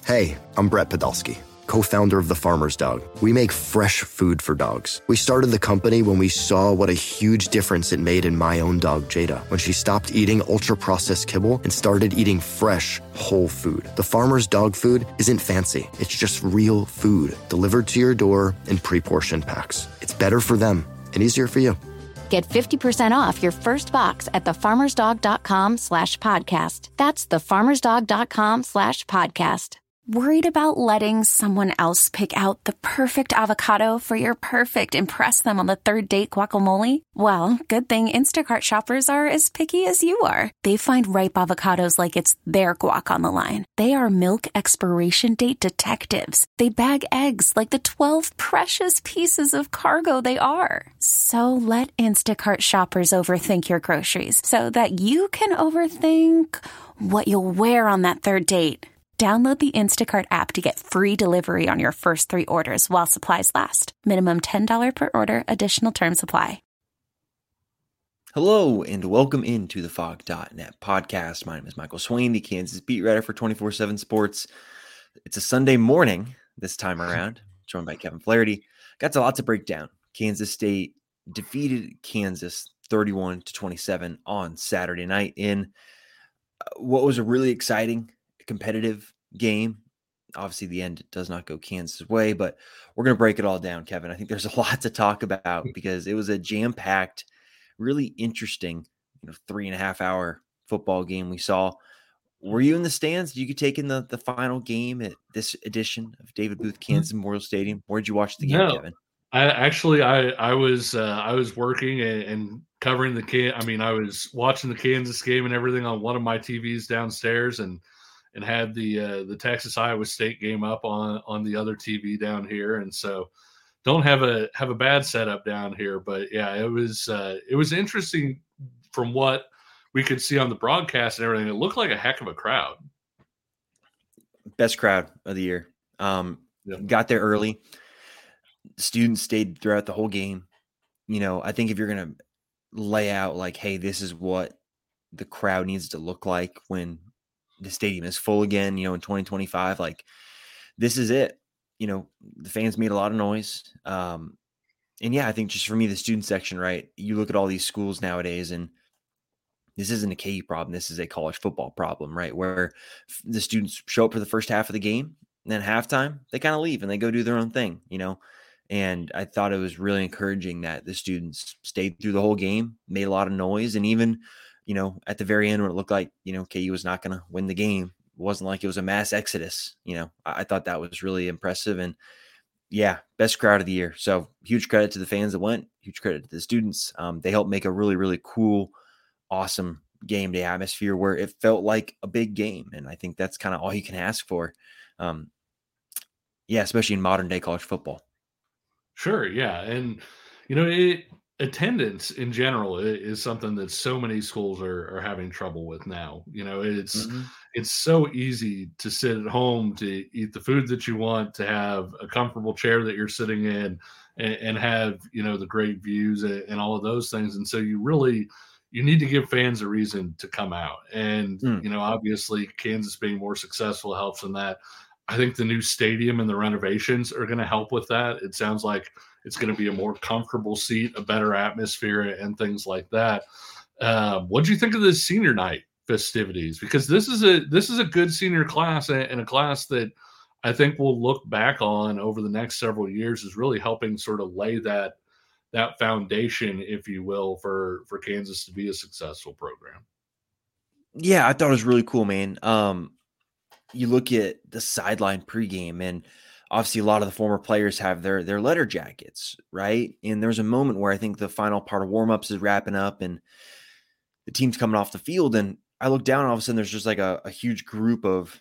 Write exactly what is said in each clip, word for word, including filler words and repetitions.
Hey, I'm Brett Podolsky, co-founder of The Farmer's Dog. We make fresh food for dogs. We started the company when we saw what a huge difference it made in my own dog, Jada, when she stopped eating ultra-processed kibble and started eating fresh, whole food. The Farmer's Dog food isn't fancy. It's just real food delivered to your door in pre-portioned packs. It's better for them and easier for you. Get fifty percent off your first box at thefarmersdog.com slash podcast. That's thefarmersdog.com slash podcast. Worried about letting someone else pick out the perfect avocado for your perfect impress them on the third date guacamole? Well, good thing Instacart shoppers are as picky as you are. They find ripe avocados like it's their guac on the line. They are milk expiration date detectives. They bag eggs like the twelve precious pieces of cargo they are. So let Instacart shoppers overthink your groceries so that you can overthink what you'll wear on that third date. Download the Instacart app to get free delivery on your first three orders while supplies last. Minimum ten dollars per order. Additional terms apply. Hello and welcome into the Fog dot net podcast. My name is Michael Swain, the Kansas beat writer for twenty-four seven Sports. It's a Sunday morning this time around, joined by Kevin Flaherty. Got a lot to break down. Kansas State defeated Kansas thirty-one to twenty-seven on Saturday night in what was a really exciting competitive game. Obviously, the end does not go Kansas' way, but we're going to break it all down, Kevin. I think there's a lot to talk about because it was a jam-packed, really interesting, you know, three and a half hour football game we saw. Were you in the stands? Did you take in the, the final game at this edition of David Booth Kansas Memorial Stadium? Where did you watch the game, no, Kevin? I actually I I was uh, I was working and, and covering the can. I mean, I was watching the Kansas game and everything on one of my T Vs downstairs, and and had the uh, the Texas Iowa State game up on on the other T V down here, and so don't have a have a bad setup down here. But yeah, it was uh, it was interesting from what we could see on the broadcast and everything. It looked like a heck of a crowd. Best crowd of the year. Um, yeah. Got there early. Students stayed throughout the whole game. You know, I think if you're gonna lay out like, hey, this is what the crowd needs to look like when the stadium is full again, you know, in twenty twenty-five, like this is it. You know, the fans made a lot of noise. Um, and yeah, I think just for me, the student section, right? You look at all these schools nowadays, and this isn't a K U problem. This is a college football problem, right? Where the students show up for the first half of the game, and then halftime, they kind of leave and they go do their own thing, you know? And I thought it was really encouraging that the students stayed through the whole game, made a lot of noise, and even, you know, at the very end when it looked like, you know, K U was not going to win the game, it wasn't like it was a mass exodus. You know, I, I thought that was really impressive. And yeah, best crowd of the year. So huge credit to the fans that went, huge credit to the students. Um, they helped make a really, really cool, awesome game day atmosphere where it felt like a big game. And I think that's kind of all you can ask for. Um, yeah, especially in modern day college football. Sure. Yeah. And, you know, it, attendance in general is something that so many schools are, are having trouble with now. You know, it's mm-hmm. it's so easy to sit at home, to eat the food that you want, to have a comfortable chair that you're sitting in, and, and have, you know, the great views and, and all of those things. And so you really, you need to give fans a reason to come out. And, mm. you know, obviously Kansas being more successful helps in that. I think the new stadium and the renovations are going to help with that. It sounds like it's going to be a more comfortable seat, a better atmosphere, and things like that. Um, what do you think of the senior night festivities? Because this is a this is a good senior class, and a class that I think we'll look back on over the next several years as really helping sort of lay that that foundation, if you will, for for Kansas to be a successful program. Yeah, I thought it was really cool, man. Um, you look at the sideline pregame, and obviously a lot of the former players have their their letter jackets, right? And there's a moment where I think the final part of warmups is wrapping up and the team's coming off the field. And I look down, and all of a sudden there's just like a, a huge group of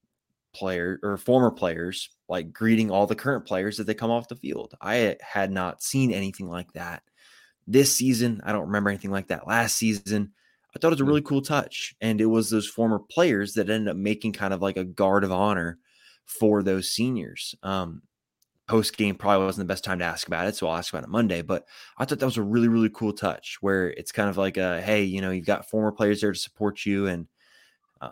player or former players, like greeting all the current players as they come off the field. I had not seen anything like that this season. I don't remember anything like that last season. I thought it was a really cool touch. And it was those former players that ended up making kind of like a guard of honor for those seniors. Um, Post game probably wasn't the best time to ask about it, so I'll ask about it Monday. But I thought that was a really, really cool touch where it's kind of like a, hey, you know, you've got former players there to support you. And um,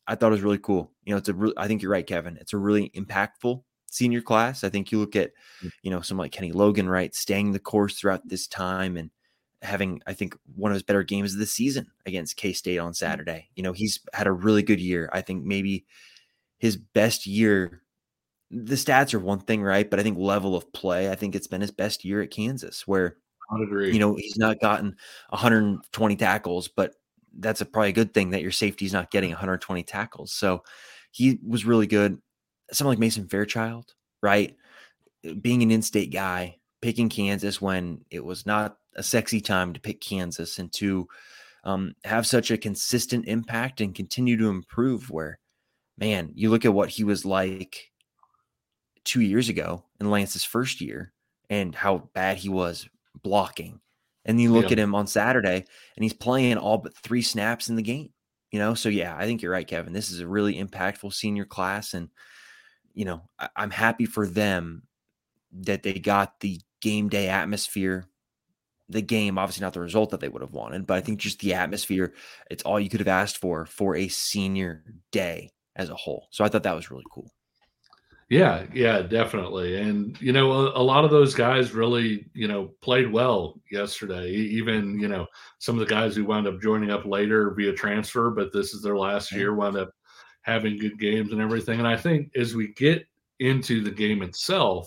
I thought it was really cool. You know, it's a re- I think you're right, Kevin. It's a really impactful senior class. I think you look at, you know, someone like Kenny Logan, right, staying the course throughout this time and having, I think, one of his better games of the season against K-State on Saturday. You know, he's had a really good year. I think maybe his best year. The stats are one thing, right? But I think level of play, I think it's been his best year at Kansas, where, I would agree. you know, he's not gotten one hundred twenty tackles, but that's a probably a good thing that your safety's not getting one hundred twenty tackles. So he was really good. Someone like Mason Fairchild, right? Being an in-state guy, picking Kansas when it was not a sexy time to pick Kansas, and to um, have such a consistent impact and continue to improve, where, man, you look at what he was like two years ago in Lance's first year and how bad he was blocking. And you look Yeah. at him on Saturday and he's playing all but three snaps in the game, you know? So yeah, I think you're right, Kevin. This is a really impactful senior class. And, you know, I- I'm happy for them that they got the game day atmosphere, the game, obviously not the result that they would have wanted, but I think just the atmosphere, it's all you could have asked for, for a senior day as a whole. So I thought that was really cool. Yeah, yeah, definitely. And, you know, a, a lot of those guys really, you know, played well yesterday. E- Even, you know, some of the guys who wound up joining up later via transfer, but this is their last Yeah. year, wound up having good games and everything. And I think as we get into the game itself,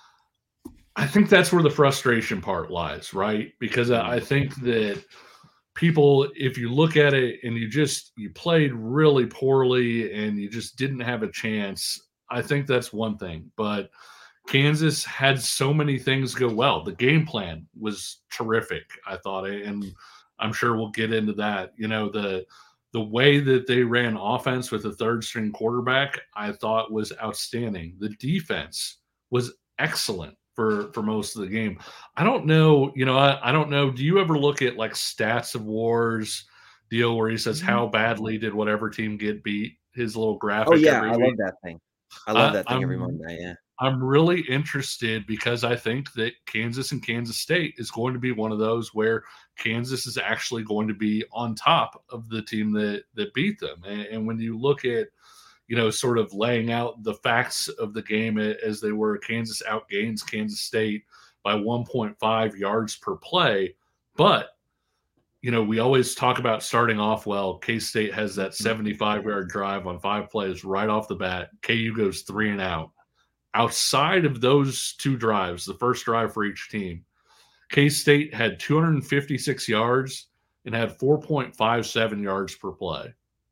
I think that's where the frustration part lies, right? Because I I think that people, if you look at it and you just you played really poorly and you just didn't have a chance, I think that's one thing. But Kansas had so many things go well. The game plan was terrific, I thought, and I'm sure we'll get into that. You know, the the way that they ran offense with a third string quarterback, I thought was outstanding. The defense was excellent for for most of the game. I don't know, you know, I, I don't know. Do you ever look at like stats of wars deal where he says how badly did whatever team get beat? His little graphic. Oh yeah, every I week. love that thing. I love I- that thing every I'm- Monday. Yeah. I'm really interested because I think that Kansas and Kansas State is going to be one of those where Kansas is actually going to be on top of the team that that beat them. And, and when you look at, you know, sort of laying out the facts of the game as they were, Kansas outgains Kansas State by one point five yards per play. But, you know, we always talk about starting off well. K-State has that seventy-five-yard drive on five plays right off the bat. K U goes three and out. Outside of those two drives, the first drive for each team, K-State had two hundred fifty-six yards and had four point five seven yards per play.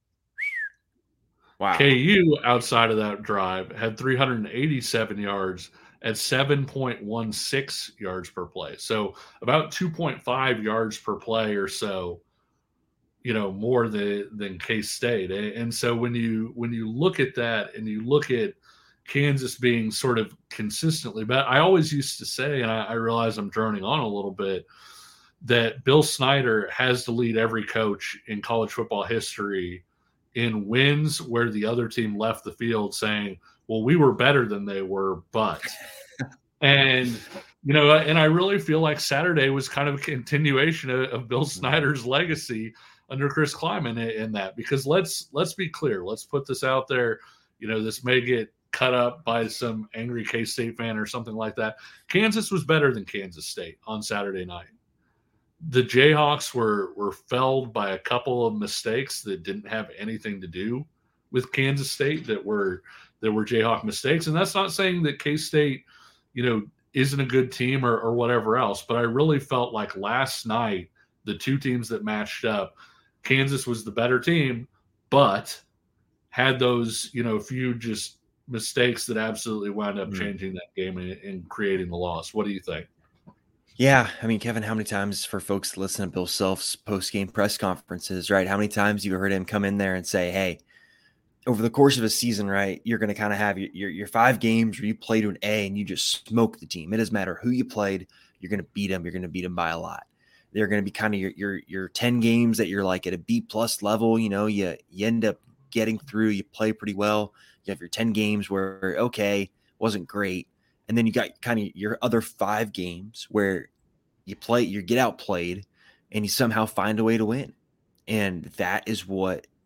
Wow. K U, outside of that drive, had three hundred eighty-seven yards at seven point one six yards per play. So about two point five yards per play or so, you know, more than, than K-State. And so when you when you look at that and you look at Kansas being sort of consistently, but I always used to say, and I, I realize I'm droning on a little bit, that Bill Snyder has to lead every coach in college football history in wins where the other team left the field saying, well, we were better than they were, but. And, you know, and I really feel like Saturday was kind of a continuation of, of Bill Snyder's legacy under Chris Kleiman in, in that, because let's let's be clear. Let's put this out there. You know, this may get cut up by some angry K-State fan or something like that. Kansas was better than Kansas State on Saturday night. The Jayhawks were were felled by a couple of mistakes that didn't have anything to do with Kansas State that were that were Jayhawk mistakes. And that's not saying that K-State, you know, isn't a good team or, or whatever else, but I really felt like last night, the two teams that matched up, Kansas was the better team, but had those, you know, few just mistakes that absolutely wound up changing that game and, and creating the loss. What do you think? Yeah, I mean, Kevin, how many times for folks that listen to Bill Self's post-game press conferences, right? How many times you heard him come in there and say, hey, over the course of a season, right, you're going to kind of have your, your your five games where you play to an A and you just smoke the team. It doesn't matter who you played, you're going to beat them. You're going to beat them by a lot. They're going to be kind of your your your ten games that you're like at a B plus level. You know, you you end up getting through. You play pretty well. You have your ten games where okay, wasn't great, and then you got kind of your other five games where you play, you get outplayed, and you somehow find a way to win, and that is what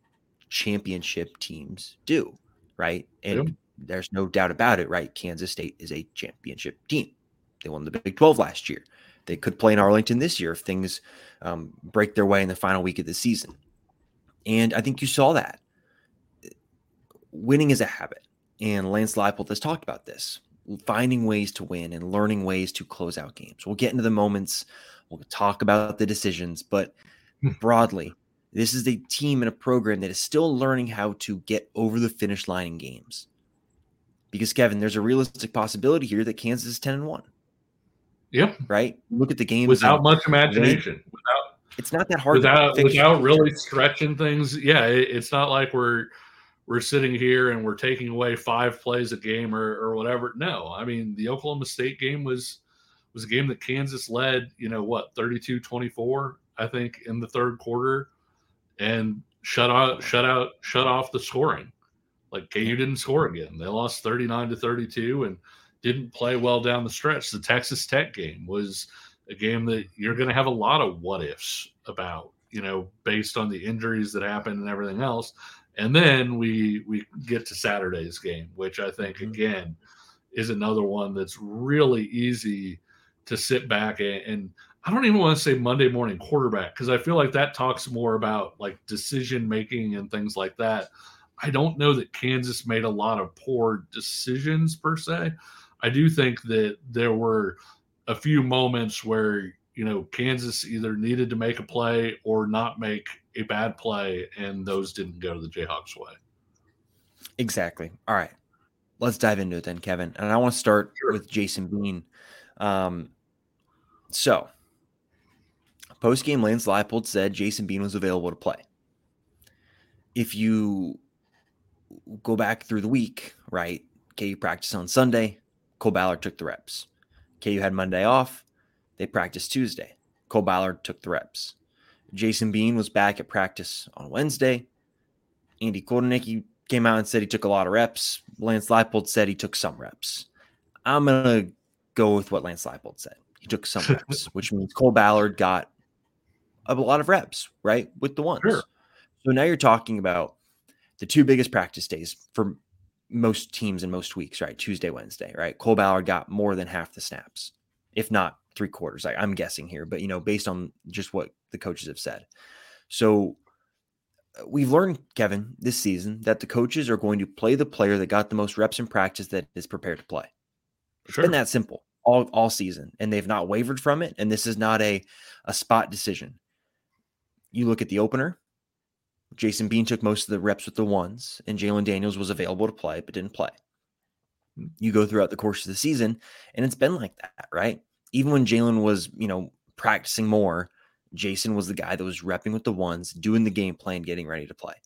championship teams do, right? And Yep. there's no doubt about it, right? Kansas State is a championship team. They won the Big twelve last year. They could play in Arlington this year if things um, break their way in the final week of the season. And I think you saw that. Winning is a habit. And Lance Leipold has talked about this, finding ways to win and learning ways to close out games. We'll get into the moments. We'll talk about the decisions. But broadly, this is a team and a program that is still learning how to get over the finish line in games. Because, Kevin, there's a realistic possibility here that Kansas is ten and one. Yep. Right? Look at the games. Without much imagination. They, without It's not that hard. Without, without really stretching things. Yeah, it, it's not like we're we're sitting here and we're taking away five plays a game or, or whatever. No, I mean, the Oklahoma State game was was a game that Kansas led, you know, what, thirty-two twenty-four, I think, in the third quarter, and shut out, shut out, shut off the scoring. Like, K U didn't score again. They lost thirty-nine to thirty-two and didn't play well down the stretch. The Texas Tech game was a game that you're going to have a lot of what ifs about, you know, based on the injuries that happened and everything else. And then we we get to Saturday's game, which I think, mm-hmm. again, is another one that's really easy to sit back and, and I don't even want to say Monday morning quarterback, because I feel like that talks more about like decision making and things like that. I don't know that Kansas made a lot of poor decisions per se. I do think that there were a few moments where, you know, Kansas either needed to make a play or not make a bad play, and those didn't go to the Jayhawks' way. Exactly. All right. Let's dive into it then, Kevin. And I want to start sure. with Jason Bean. Um, so, post-game, Lance Leipold said Jason Bean was available to play. If you go back through the week, right, K U practiced on Sunday, Cole Ballard took the reps. K U had Monday off. They practiced Tuesday. Cole Ballard took the reps. Jason Bean was back at practice on Wednesday. Andy Kotelnicki came out and said he took a lot of reps. Lance Leipold said he took some reps. I'm going to go with what Lance Leipold said. He took some reps, which means Cole Ballard got a lot of reps, right, with the ones. Sure. So now you're talking about the two biggest practice days for most teams in most weeks, right? Tuesday, Wednesday, right? Cole Ballard got more than half the snaps, if not three quarters. I, I'm guessing here, but, you know, based on just what the coaches have said. So we've learned, Kevin, this season that the coaches are going to play the player that got the most reps in practice that is prepared to play. It's Sure. been that simple all, all season, and they've not wavered from it. And this is not a, a spot decision. You look at the opener, Jason Bean took most of the reps with the ones, and Jalen Daniels was available to play, but didn't play. You go throughout the course of the season, and it's been like that, right? Even when Jalen was, you know, practicing more, Jason was the guy that was repping with the ones, doing the game plan, getting ready to play.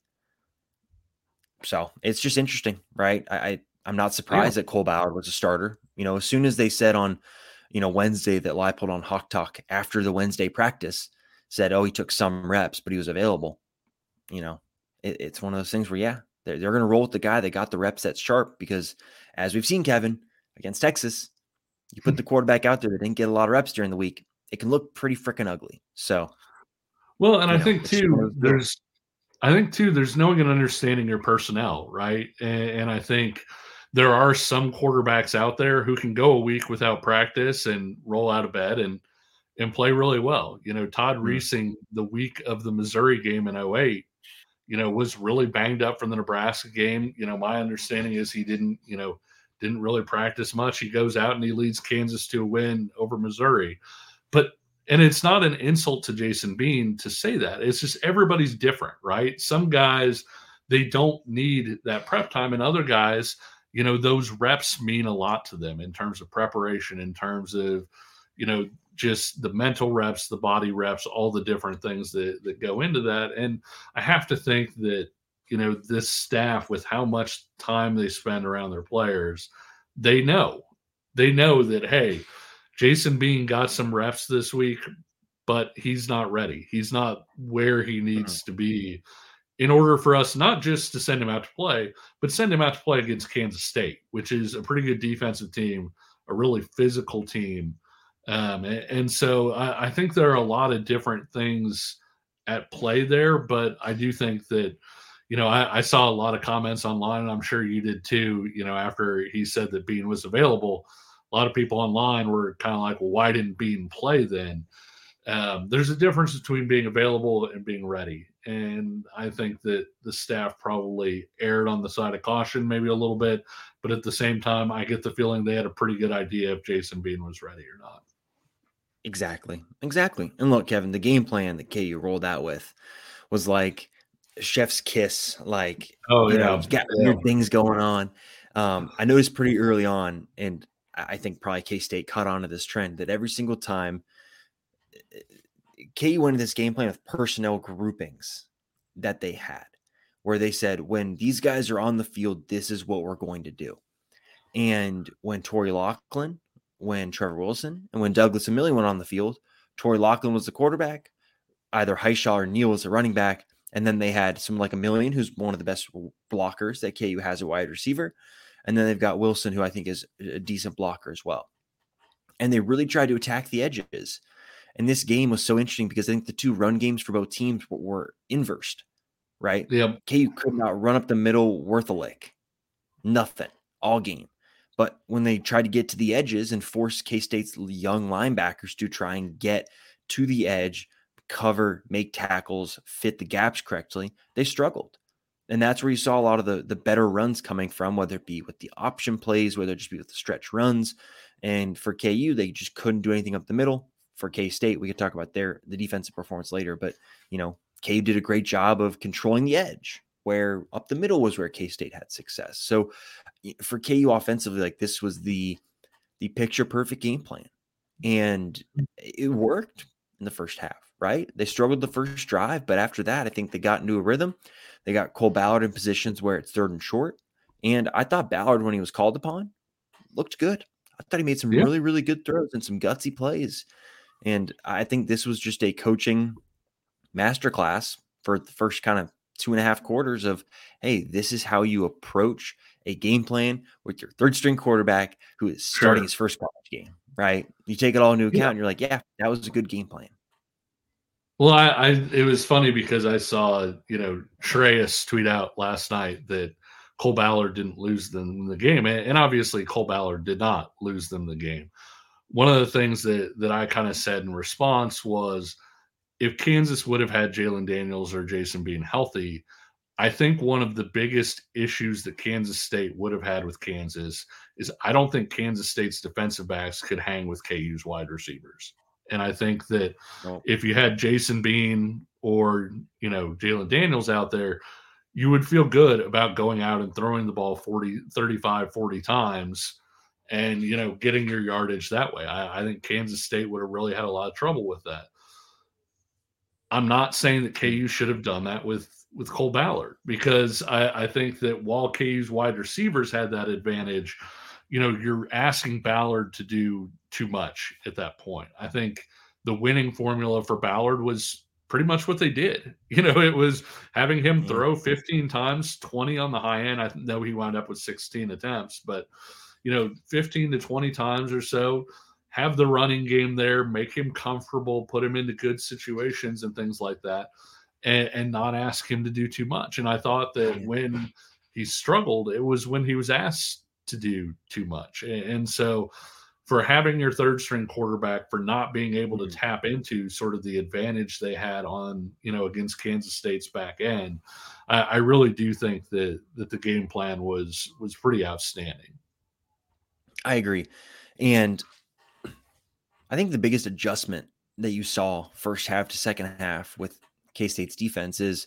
So it's just interesting, right? I, I I'm not surprised yeah. that Cole Ballard was a starter. You know, as soon as they said on, you know, Wednesday that Leipold on Hawk Talk after the Wednesday practice said, oh, he took some reps, but he was available. You know, it, it's one of those things where, yeah, they're, they're going to roll with the guy that got the reps at sharp, because as we've seen, Kevin, against Texas, you put the quarterback out there that didn't get a lot of reps during the week, it can look pretty freaking ugly. So, well, and I know, think too, there's, I think too, there's knowing and understanding your personnel, right? And, and I think there are some quarterbacks out there who can go a week without practice and roll out of bed and and play really well. You know, Todd mm-hmm. Reesing, the week of the Missouri game in oh eight, you know, was really banged up from the Nebraska game. You know, my understanding is he didn't, you know, didn't really practice much. He goes out and he leads Kansas to a win over Missouri. But, and it's not an insult to Jason Bean to say that. It's just everybody's different, right? Some guys, they don't need that prep time, and other guys, you know, those reps mean a lot to them in terms of preparation, in terms of, you know, just the mental reps, the body reps, all the different things that, that go into that. And I have to think that, you know, this staff, with how much time they spend around their players, they know, they know that, hey, Jason Bean got some reps this week, but he's not ready. He's not where he needs to be in order for us not just to send him out to play, but send him out to play against Kansas State, which is a pretty good defensive team, a really physical team. Um, and, and so I, I think there are a lot of different things at play there, but I do think that, you know, I, I saw a lot of comments online, and I'm sure you did too, you know, after he said that Bean was available. A lot of people online were kind of like, well, why didn't Bean play then? Um, there's a difference between being available and being ready. And I think that the staff probably erred on the side of caution maybe a little bit. But at the same time, I get the feeling they had a pretty good idea if Jason Bean was ready or not. Exactly. Exactly. And look, Kevin, the game plan that K U rolled out with was like chef's kiss. Like, oh, you yeah. know, you got yeah. weird things going on. Um, I noticed pretty early on, and I think probably K-State caught on to this trend, that every single time K U went into this game plan with personnel groupings that they had, where they said, when these guys are on the field, this is what we're going to do. And when Torrey Loughlin, when Trevor Wilson, and when Douglas Emili went on the field, Torrey Loughlin was the quarterback, either Heishaw or Neal was the running back, and then they had someone like Emili, who's one of the best blockers that K U has a wide receiver, and then they've got Wilson, who I think is a decent blocker as well. And they really tried to attack the edges. And this game was so interesting because I think the two run games for both teams were, were inversed, right? Yep. K U could not run up the middle worth a lick. Nothing, all game. But when they tried to get to the edges and force K-State's young linebackers to try and get to the edge, cover, make tackles, fit the gaps correctly, they struggled. And that's where you saw a lot of the, the better runs coming from, whether it be with the option plays, whether it just be with the stretch runs. And for K U, they just couldn't do anything up the middle. For K-State, we could talk about their the defensive performance later, but you know, K U did a great job of controlling the edge, where up the middle was where K-State had success. So for K U offensively, like this was the the picture perfect game plan, and it worked in the first half. Right? They struggled the first drive, but after that, I think they got into a rhythm. They got Cole Ballard in positions where it's third and short, and I thought Ballard, when he was called upon, looked good. I thought he made some yeah. really, really good throws and some gutsy plays. And I think this was just a coaching masterclass for the first kind of two and a half quarters of, hey, this is how you approach a game plan with your third string quarterback who is starting sure. his first college game, right? You take it all into account yeah. and you're like, yeah, that was a good game plan. Well, I, I it was funny because I saw, you know, Shreyas tweet out last night that Cole Ballard didn't lose them the game. And obviously Cole Ballard did not lose them the game. One of the things that, that I kind of said in response was, if Kansas would have had Jalen Daniels or Jason Bean healthy, I think one of the biggest issues that Kansas State would have had with Kansas is I don't think Kansas State's defensive backs could hang with K U's wide receivers. And I think that oh. if you had Jason Bean or, you know, Jalen Daniels out there, you would feel good about going out and throwing the ball forty, thirty-five, forty times and, you know, getting your yardage that way. I, I think Kansas State would have really had a lot of trouble with that. I'm not saying that K U should have done that with, with Cole Ballard, because I, I think that while K U's wide receivers had that advantage, you know, you're asking Ballard to do too much at that point. I think the winning formula for Ballard was pretty much what they did. You know, it was having him throw fifteen times, twenty on the high end. I know he wound up with sixteen attempts, but, you know, fifteen to twenty times or so, have the running game there, make him comfortable, put him into good situations and things like that, and, and not ask him to do too much. And I thought that when he struggled, it was when he was asked to do too much. And so for having your third string quarterback, for not being able to tap into sort of the advantage they had on, you know, against Kansas State's back end, I, I really do think that, that the game plan was, was pretty outstanding. I agree. And I think the biggest adjustment that you saw first half to second half with K-State's defense is,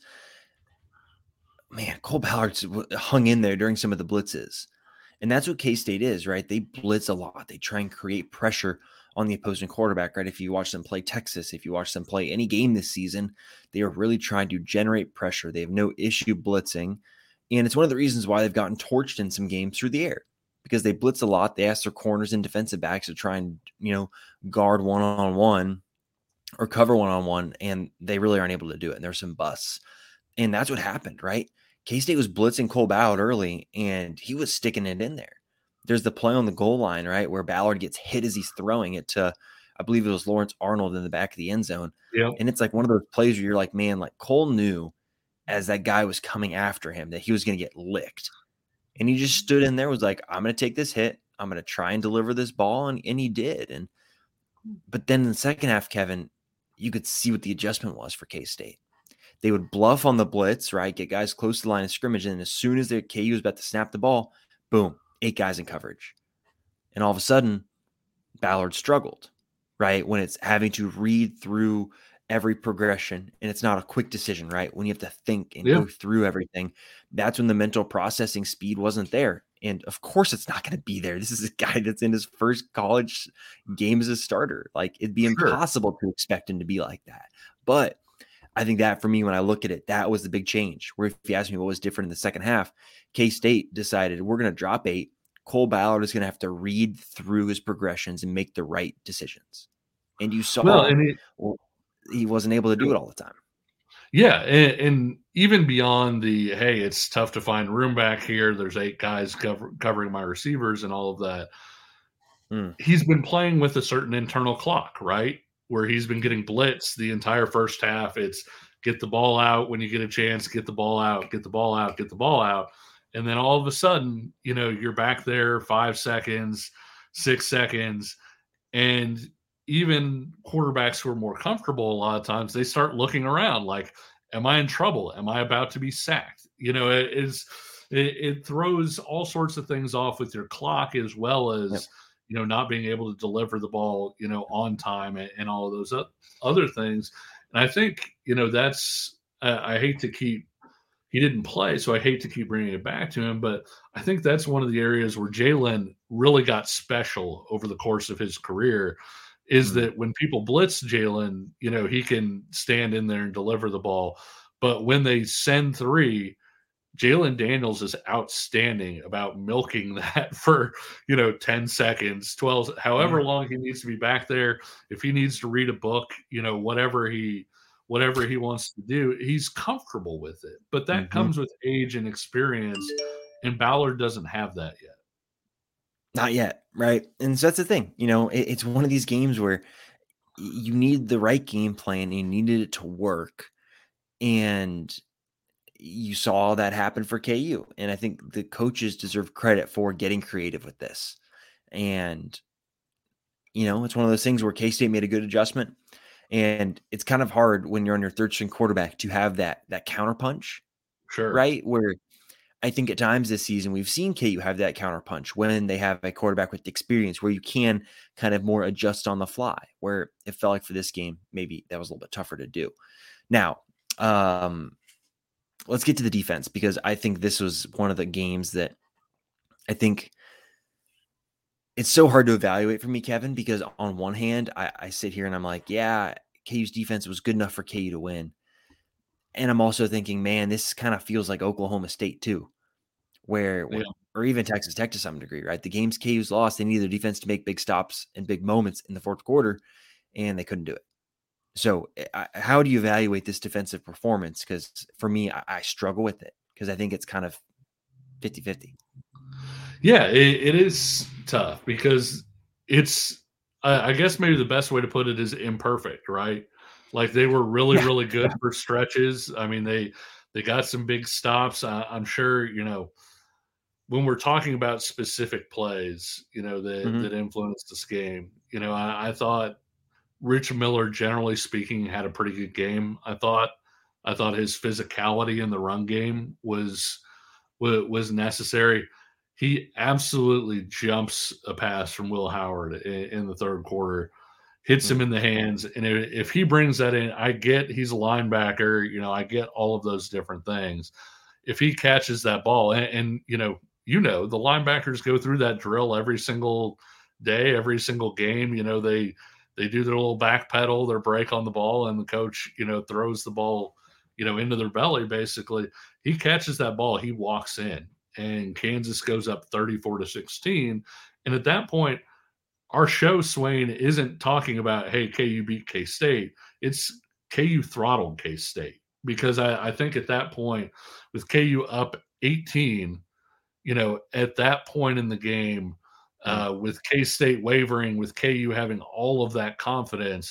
man, Cole Ballard hung in there during some of the blitzes. And that's what K-State is, right? They blitz a lot. They try and create pressure on the opposing quarterback, right? If you watch them play Texas, if you watch them play any game this season, they are really trying to generate pressure. They have no issue blitzing. And it's one of the reasons why they've gotten torched in some games through the air, because they blitz a lot. They ask their corners and defensive backs to try and, you know, guard one-on-one or cover one-on-one, and they really aren't able to do it. And there's some busts. And that's what happened, right? K-State was blitzing Cole Ballard early, and he was sticking it in there. There's the play on the goal line, right, where Ballard gets hit as he's throwing it to, I believe it was Lawrence Arnold in the back of the end zone. Yep. And it's like one of those plays where you're like, man, like Cole knew as that guy was coming after him, that he was going to get licked. And he just stood in there, was like, I'm going to take this hit. I'm going to try and deliver this ball. And, and he did. And, but then in the second half, Kevin, you could see what the adjustment was for K-State. They would bluff on the blitz, right? Get guys close to the line of scrimmage. And as soon as the K U was about to snap the ball, boom, eight guys in coverage. And all of a sudden, Ballard struggled, right? When it's having to read through every progression and it's not a quick decision, right? When you have to think and yeah. go through everything, that's when the mental processing speed wasn't there. And of course it's not going to be there. This is a guy that's in his first college game as a starter. Like it'd be sure. impossible to expect him to be like that. But I think that for me, when I look at it, that was the big change. Where if you ask me what was different in the second half, K-State decided we're going to drop eight. Cole Ballard is going to have to read through his progressions and make the right decisions. And you saw well, and it, well, he wasn't able to do it all the time. Yeah, and, and even beyond the, hey, it's tough to find room back here. There's eight guys cover, covering my receivers and all of that. Mm. He's been playing with a certain internal clock, right? Where he's been getting blitzed the entire first half. It's get the ball out when you get a chance, get the ball out, get the ball out, get the ball out. And then all of a sudden, you know, you're back there five seconds, six seconds. And even quarterbacks who are more comfortable, a lot of times they start looking around like, am I in trouble? Am I about to be sacked? You know, it is, it, it throws all sorts of things off with your clock, as well as, yep. you know, not being able to deliver the ball, you know, on time and, and all of those other things. And I think, you know, that's, uh, I hate to keep, he didn't play, so I hate to keep bringing it back to him, but I think that's one of the areas where Jalen really got special over the course of his career, is mm-hmm. that when people blitz Jalen, you know, he can stand in there and deliver the ball. But when they send three, Jalen Daniels is outstanding about milking that for, you know, ten seconds, twelve, however mm-hmm. long he needs to be back there. If he needs to read a book, you know, whatever he whatever he wants to do, he's comfortable with it. But that mm-hmm. comes with age and experience, and Ballard doesn't have that yet. Not yet, right? And so that's the thing. You know, it, it's one of these games where you need the right game plan and you needed it to work. And you saw that happen for K U. And I think the coaches deserve credit for getting creative with this. And, you know, it's one of those things where K-State made a good adjustment. And it's kind of hard when you're on your third string quarterback to have that that counterpunch, sure, right? Where I think at times this season we've seen K U have that counterpunch when they have a quarterback with experience, where you can kind of more adjust on the fly. Where it felt like for this game, maybe that was a little bit tougher to do. Now, um, let's get to the defense, because I think this was one of the games that I think it's so hard to evaluate for me, Kevin, because on one hand, I, I sit here and I'm like, yeah, K U's defense was good enough for K U to win. And I'm also thinking, man, this kind of feels like Oklahoma State too, where, yeah. or even Texas Tech to some degree, right? The games K U's lost, they needed their defense to make big stops and big moments in the fourth quarter, and they couldn't do it. So I, how do you evaluate this defensive performance? Because for me, I, I struggle with it, because I think it's kind of fifty-fifty. Yeah, it, it is tough, because it's, I, I guess maybe the best way to put it is imperfect, right? Like they were really, yeah. really good for stretches. I mean, they they got some big stops. I, I'm sure, you know, when we're talking about specific plays, you know, that, mm-hmm. that influenced this game, you know, I, I thought Rich Miller, generally speaking, had a pretty good game. I thought, I thought his physicality in the run game was was, was necessary. He absolutely jumps a pass from Will Howard in, in the third quarter, hits him in the hands. And if he brings that in, I get he's a linebacker, you know, I get all of those different things. If he catches that ball, and, and you know, you know, the linebackers go through that drill every single day, every single game. You know, they they do their little back pedal, their break on the ball, and the coach, you know, throws the ball, you know, into their belly, basically. He catches that ball, he walks in, and Kansas goes up thirty-four to sixteen. And at that point, our show, Swain, isn't talking about, hey, K U beat K-State. It's K U throttled K-State. Because I, I think at that point, with K U up eighteen, you know, at that point in the game, uh, with K-State wavering, with K U having all of that confidence,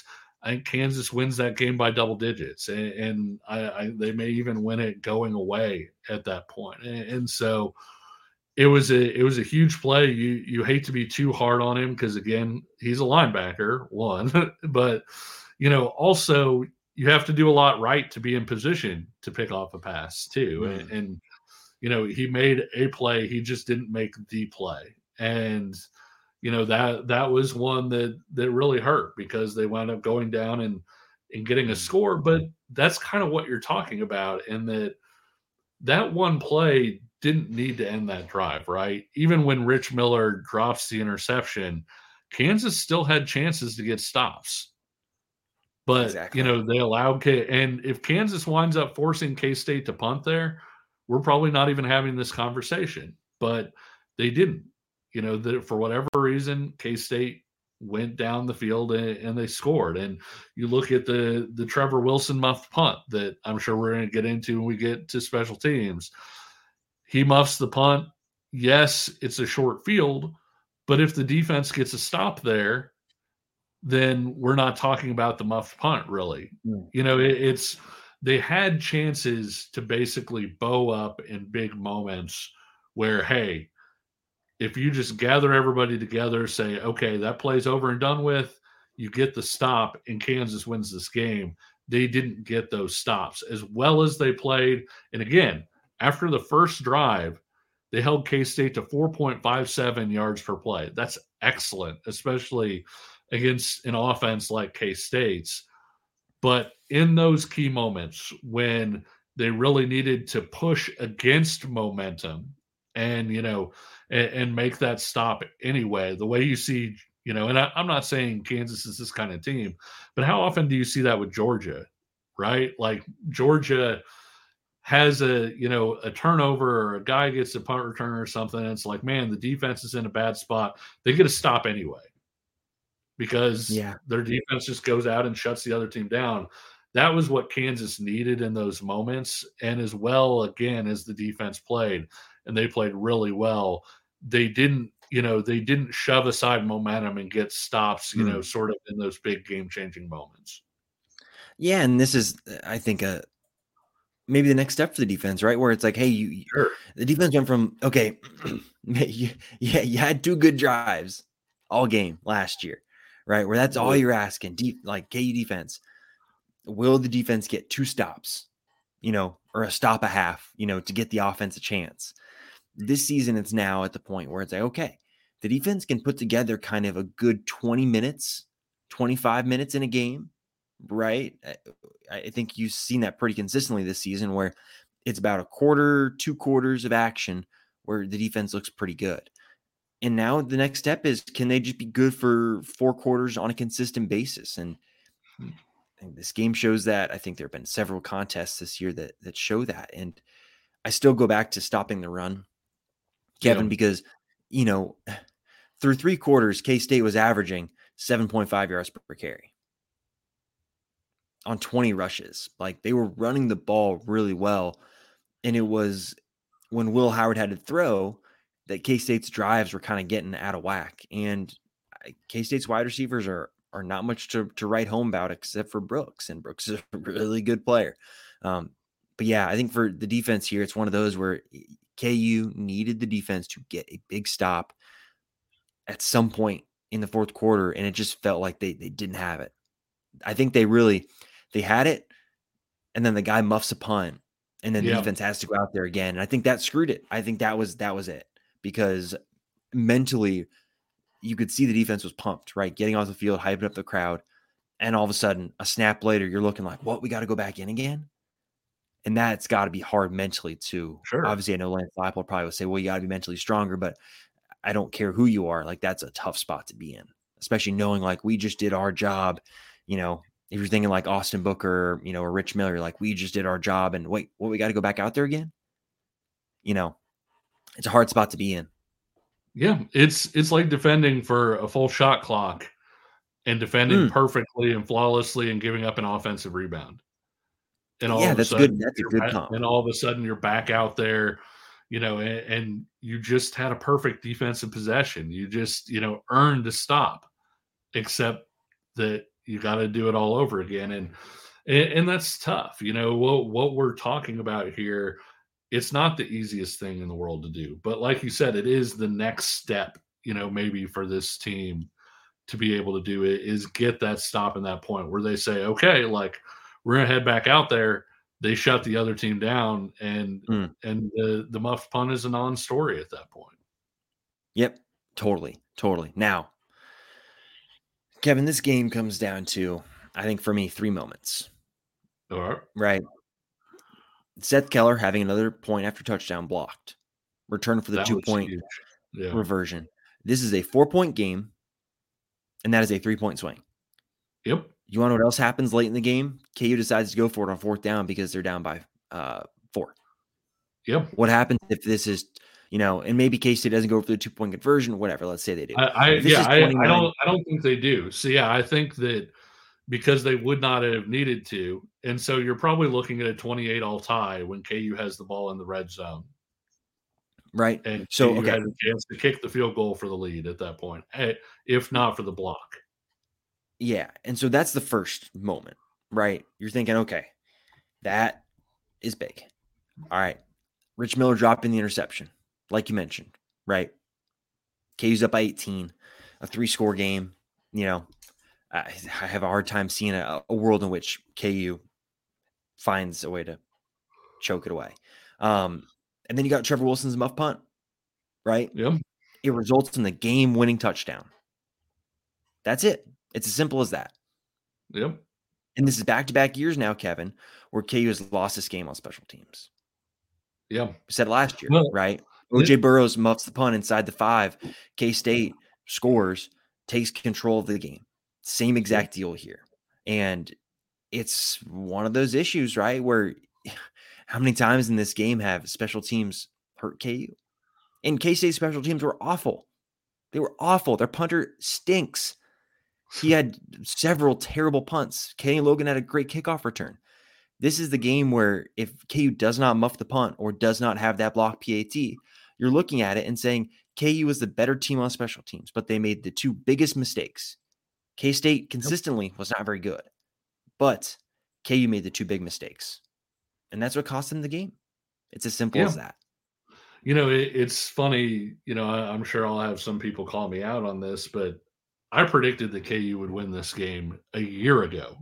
I think Kansas wins that game by double digits, and, and I, I, they may even win it going away at that point. And, and so it was a it was a huge play. You you hate to be too hard on him because again he's a linebacker, one, but you know also you have to do a lot right to be in position to pick off a pass too. Mm. And, and you know he made a play, he just didn't make the play, and you know that that was one that that really hurt because they wound up going down and and getting a score. But that's kind of what you're talking about, and that that one play didn't need to end that drive, right? Even when Rich Miller drops the interception, Kansas still had chances to get stops. But, exactly. you know, they allowed K. And if Kansas winds up forcing K-State to punt there, we're probably not even having this conversation. But they didn't. You know, that for whatever reason, K-State went down the field and, and they scored. And you look at the the Trevor Wilson muffed punt that I'm sure we're going to get into when we get to special teams. He muffs the punt. Yes, it's a short field, but if the defense gets a stop there, then we're not talking about the muffed punt, really. Mm. You know, it, it's they had chances to basically bow up in big moments where, hey, if you just gather everybody together, say, okay, that play's over and done with, you get the stop, and Kansas wins this game. They didn't get those stops as well as they played. And again, after the first drive, they held K-State to four point five seven yards per play. That's excellent, especially against an offense like K-State's. But in those key moments when they really needed to push against momentum and, you know, and, and make that stop anyway, the way you see, you know, and I, I'm not saying Kansas is this kind of team, but how often do you see that with Georgia, right? Like Georgia has a, you know, a turnover or a guy gets a punt return or something. And it's like, man, the defense is in a bad spot. They get a stop anyway because yeah. their defense just goes out and shuts the other team down. That was what Kansas needed in those moments. And as well, again, as the defense played, and they played really well, they didn't, you know, they didn't shove aside momentum and get stops, you mm. know, sort of in those big game-changing moments. Yeah, and this is, I think, a maybe the next step for the defense, right? Where it's like, hey, you, sure. the defense went from, okay, you, yeah, you had two good drives all game last year, right? Where that's all you're asking, deep, like K U defense. Will the defense get two stops, you know, or a stop a half, you know, to get the offense a chance? This season, it's now at the point where it's like, okay, the defense can put together kind of a good twenty minutes, twenty-five minutes in a game, right? I think you've seen that pretty consistently this season where it's about a quarter, two quarters of action where the defense looks pretty good. And now the next step is, can they just be good for four quarters on a consistent basis? And I think this game shows that. I think there have been several contests this year that that show that. And I still go back to stopping the run, Kevin, yeah. because, you know, through three quarters, K-State was averaging seven point five yards per carry on twenty rushes. Like, they were running the ball really well. And it was when Will Howard had to throw that K-State's drives were kind of getting out of whack. And K-State's wide receivers are are not much to, to write home about except for Brooks. And Brooks is a really good player. Um, but yeah, I think for the defense here, it's one of those where K U needed the defense to get a big stop at some point in the fourth quarter. And it just felt like they they didn't have it. I think they really... They had it, and then the guy muffs a punt, and then yeah. the defense has to go out there again. And I think that screwed it. I think that was that was it, because mentally you could see the defense was pumped, right? Getting off the field, hyping up the crowd, and all of a sudden, a snap later, you're looking like, what, we got to go back in again? And that's got to be hard mentally too. Sure. Obviously, I know Lance Leipold probably would say, well, you got to be mentally stronger, but I don't care who you are. Like, that's a tough spot to be in, especially knowing like we just did our job, you know. If you're thinking like Austin Booker, you know, or Rich Miller, like, we just did our job and wait, what, we got to go back out there again? You know, it's a hard spot to be in. Yeah, it's it's like defending for a full shot clock and defending mm. perfectly and flawlessly and giving up an offensive rebound. And all yeah, of that's a sudden, good. That's a good back, comp. And all of a sudden you're back out there, you know, and, and you just had a perfect defensive possession. You just, you know, earned a stop, except that, you got to do it all over again. And, and, and that's tough. You know, what, what we're talking about here, it's not the easiest thing in the world to do, but like you said, it is the next step, you know, maybe for this team to be able to do it, is get that stop in that point where they say, okay, like we're going to head back out there. They shut the other team down, and mm. and the, the muffed punt is a non-story at that point. Yep, totally, totally. Now, Kevin, this game comes down to, I think for me, three moments. All right. Right. Seth Keller having another point after touchdown blocked. Return for the that two-point yeah. reversion. This is a four-point game, and that is a three-point swing. Yep. You want to know what else happens late in the game? K U decides to go for it on fourth down because they're down by uh, four. Yep. What happens if this is, you know, and maybe K-State doesn't go for the two-point conversion, whatever. Let's say they do. I, I yeah, I, I don't I don't think they do. So, yeah, I think that because they would not have needed to, and so you're probably looking at a twenty-eight all tie when K U has the ball in the red zone. Right. And so you okay. had a chance to kick the field goal for the lead at that point, if not for the block. Yeah. And so that's the first moment, right? You're thinking, okay, that is big. All right. Rich Miller dropping the interception, like you mentioned, right? K U's up by eighteen, a three-score game. You know, I, I have a hard time seeing a, a world in which K U finds a way to choke it away. Um, and then you got Trevor Wilson's muff punt, right? Yep. It results in the game-winning touchdown. That's it. It's as simple as that. Yep. And this is back-to-back years now, Kevin, where K U has lost this game on special teams. Yeah. We said last year, well, right? O J Burrows muffs the punt inside the five. K-State scores, takes control of the game. Same exact deal here. And it's one of those issues, right, where how many times in this game have special teams hurt K U? And K-State special teams were awful. They were awful. Their punter stinks. He had several terrible punts. Kenny Logan had a great kickoff return. This is the game where if K U does not muff the punt or does not have that block P A T, you're looking at it and saying K U is the better team on special teams, but they made the two biggest mistakes. K-State consistently was not very good, but K U made the two big mistakes. And that's what cost them the game. It's as simple yeah. as that. You know, it, it's funny, you know, I, I'm sure I'll have some people call me out on this, but I predicted that K U would win this game a year ago.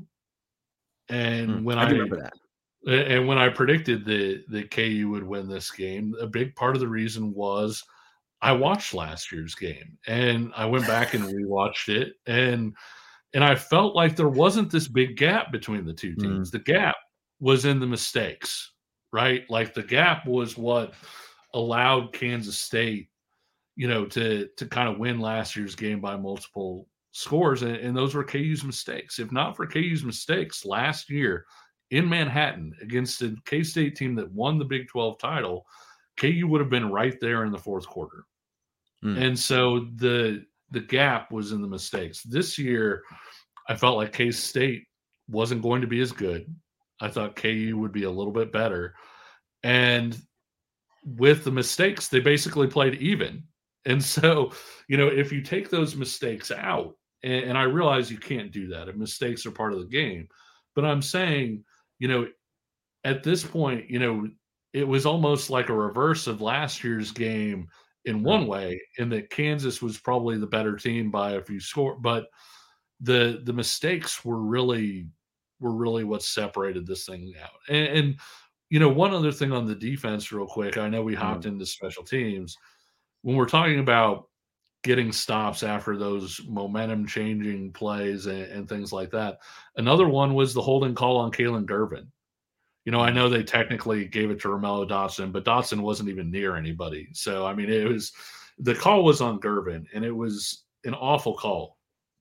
And mm, when I, I remember that. And when I predicted that, that K U would win this game, a big part of the reason was I watched last year's game and I went back and rewatched it. And, and I felt like there wasn't this big gap between the two teams. Mm. The gap was in the mistakes, right? Like the gap was what allowed Kansas State, you know, to to kind of win last year's game by multiple scores. And, and those were K U's mistakes. If not for K U's mistakes last year in Manhattan against a K-State team that won the Big twelve title, K U would have been right there in the fourth quarter. Mm. And so the the gap was in the mistakes. This year, I felt like K-State wasn't going to be as good. I thought K U would be a little bit better. And with the mistakes, they basically played even. And so, you know, if you take those mistakes out, and, and I realize you can't do that, and mistakes are part of the game, but I'm saying, you know, at this point, you know, it was almost like a reverse of last year's game in one way, in that Kansas was probably the better team by a few score, but the the mistakes were really were really what separated this thing out. And, and you know, one other thing on the defense, real quick, I know we hopped mm-hmm. into special teams. When we're talking about getting stops after those momentum changing plays and, and things like that, another one was the holding call on Kalen Gervin. You know, I know they technically gave it to Romello Dotson, but Dotson wasn't even near anybody. So, I mean, it was the call was on Gervin, and it was an awful call.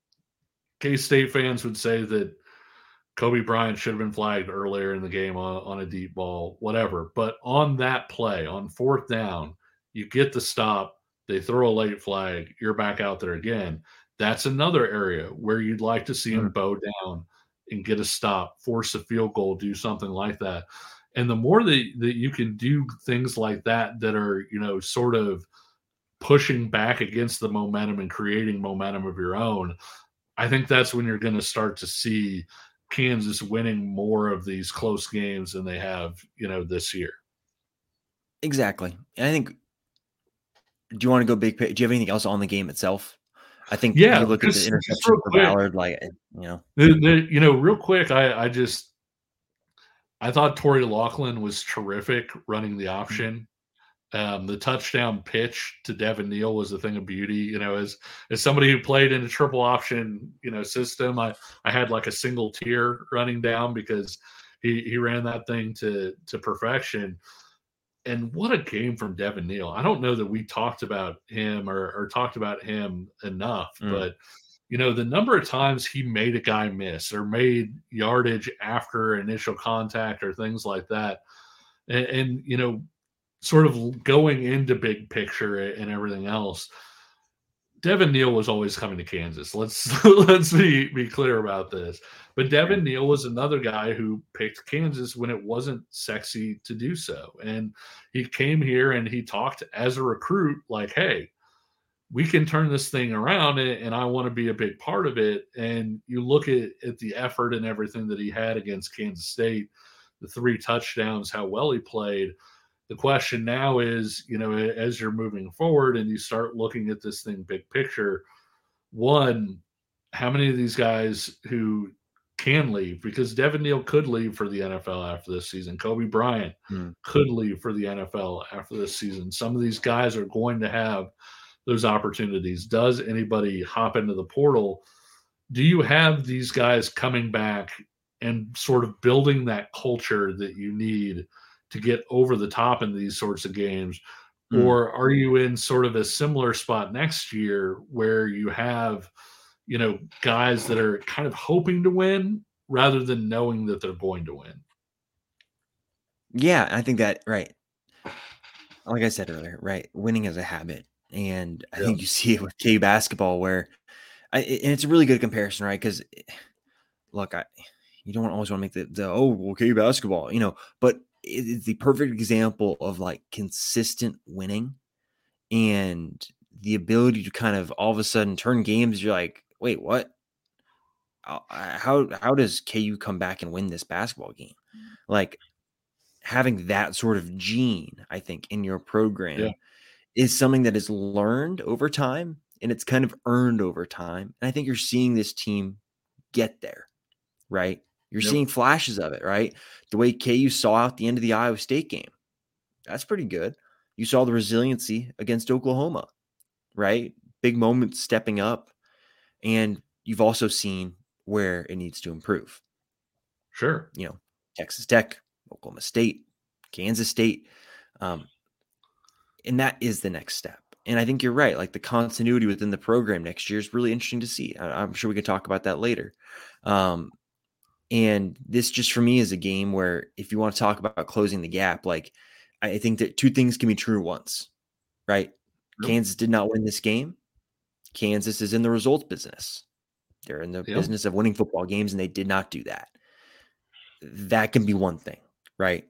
K-State fans would say that Kobe Bryant should have been flagged earlier in the game on, on a deep ball, whatever. But on that play, on fourth down, you get the stop, they throw a late flag, you're back out there again. That's another area where you'd like to see him bow down and get a stop, force a field goal, do something like that. And the more that, that you can do things like that that are, you know, sort of pushing back against the momentum and creating momentum of your own, I think that's when you're going to start to see Kansas winning more of these close games than they have, you know, this year. Exactly. And I think, do you want to go big? Do you have anything else on the game itself? I think yeah, you look just, at the interception for Ballard, like, you know, the, the, you know, real quick, I, I just, I thought Torrey Loughlin was terrific running the option. Um, the touchdown pitch to Devin Neal was a thing of beauty. You know, as as somebody who played in a triple option, you know, system, I, I had like a single tear running down because he, he ran that thing to to perfection. And what a game from Devin Neal. I don't know that we talked about him or, or talked about him enough, mm. but you know, the number of times he made a guy miss or made yardage after initial contact or things like that. And, and you know, sort of going into big picture and everything else, Devin Neal was always coming to Kansas. Let's let's be, be clear about this. But Devin Neal was another guy who picked Kansas when it wasn't sexy to do so. And he came here and he talked as a recruit like, hey, we can turn this thing around and, and I want to be a big part of it. And you look at, at the effort and everything that he had against Kansas State, the three touchdowns, how well he played. The question now is, you know, as you're moving forward and you start looking at this thing big picture, one, how many of these guys who can leave, because Devin Neal could leave for the N F L after this season. Kobe Bryant hmm. could leave for the N F L after this season. Some of these guys are going to have those opportunities. Does anybody hop into the portal? Do you have these guys coming back and sort of building that culture that you need to get over the top in these sorts of games? Mm. Or are you in sort of a similar spot next year where you have, you know, guys that are kind of hoping to win rather than knowing that they're going to win? Yeah, I think that, right. Like I said earlier, right. Winning is a habit. And I yeah. think you see it with K U basketball where, I, and it's a really good comparison, right? Because look, I, you don't always want to make the, the oh, well, K U basketball, you know, but it's the perfect example of like consistent winning and the ability to kind of all of a sudden turn games. You're like, wait, what? How, how does K U come back and win this basketball game? Like having that sort of gene, I think, in your program yeah. is something that is learned over time and it's kind of earned over time. And I think you're seeing this team get there, right? You're yep. seeing flashes of it, right? The way K U saw out the end of the Iowa State game. That's pretty good. You saw the resiliency against Oklahoma, right? Big moments stepping up. And you've also seen where it needs to improve. Sure. You know, Texas Tech, Oklahoma State, Kansas State. Um, and that is the next step. And I think you're right. Like the continuity within the program next year is really interesting to see. I, I'm sure we can talk about that later. Um, And this just for me is a game where if you want to talk about closing the gap, like I think that two things can be true once, right? Yep. Kansas did not win this game. Kansas is in the results business. They're in the yep. business of winning football games, and they did not do that. That can be one thing, right?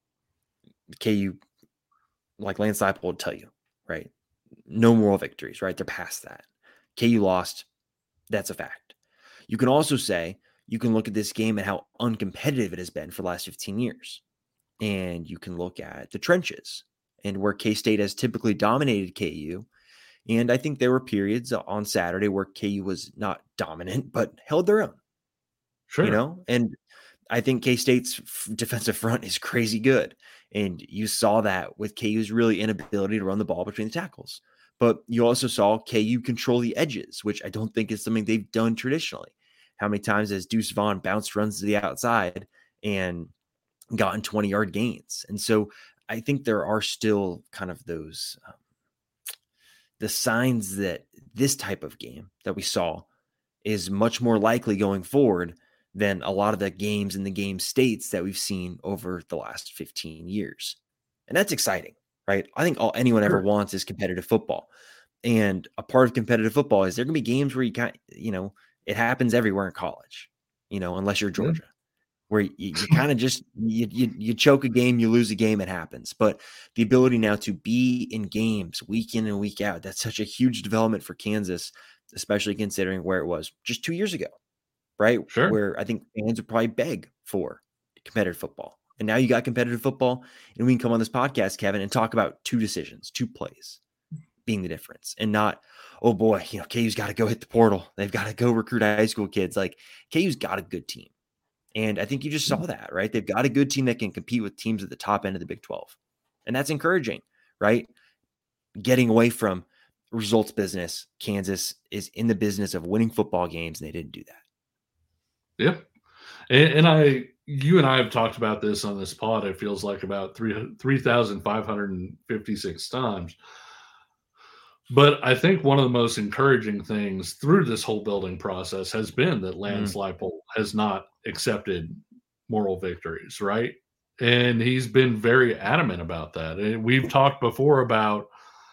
K U, like Lance Leipold will tell you, right? No moral victories, right? They're past that. K U lost. That's a fact. You can also say, you can look at this game and how uncompetitive it has been for the last fifteen years. And you can look at the trenches and where K-State has typically dominated K U. And I think there were periods on Saturday where K U was not dominant, but held their own. Sure. You know, and I think K-State's defensive front is crazy good. And you saw that with K U's really inability to run the ball between the tackles. But you also saw K U control the edges, which I don't think is something they've done traditionally. How many times has Deuce Vaughn bounced runs to the outside and gotten twenty-yard gains? And so I think there are still kind of those um, the signs that this type of game that we saw is much more likely going forward than a lot of the games in the game states that we've seen over the last fifteen years. And that's exciting, right? I think all anyone ever wants is competitive football. And a part of competitive football is there going to be games where you kind you know, it happens everywhere in college, you know, unless you're Georgia, yeah. where you, you kind of just, you, you you choke a game, you lose a game, it happens. But the ability now to be in games week in and week out, that's such a huge development for Kansas. especially considering where it was just two years ago, right? Sure. Where I think fans would probably beg for competitive football. And now you got competitive football, and we can come on this podcast, Kevin, and talk about two decisions, two plays being the difference, and not, oh boy, you know, K U's got to go hit the portal. They've got to go recruit high school kids. Like, K U's got a good team. And I think you just saw that, right? They've got a good team that can compete with teams at the top end of the Big twelve. And that's encouraging, right? Getting away from results business. Kansas is in the business of winning football games, and they didn't do that. Yeah. And, and I, you and I have talked about this on this pod, it feels like about three thousand five hundred fifty-six times. But I think one of the most encouraging things through this whole building process has been that Lance mm. Leipold has not accepted moral victories, right? And he's been very adamant about that. And we've talked before about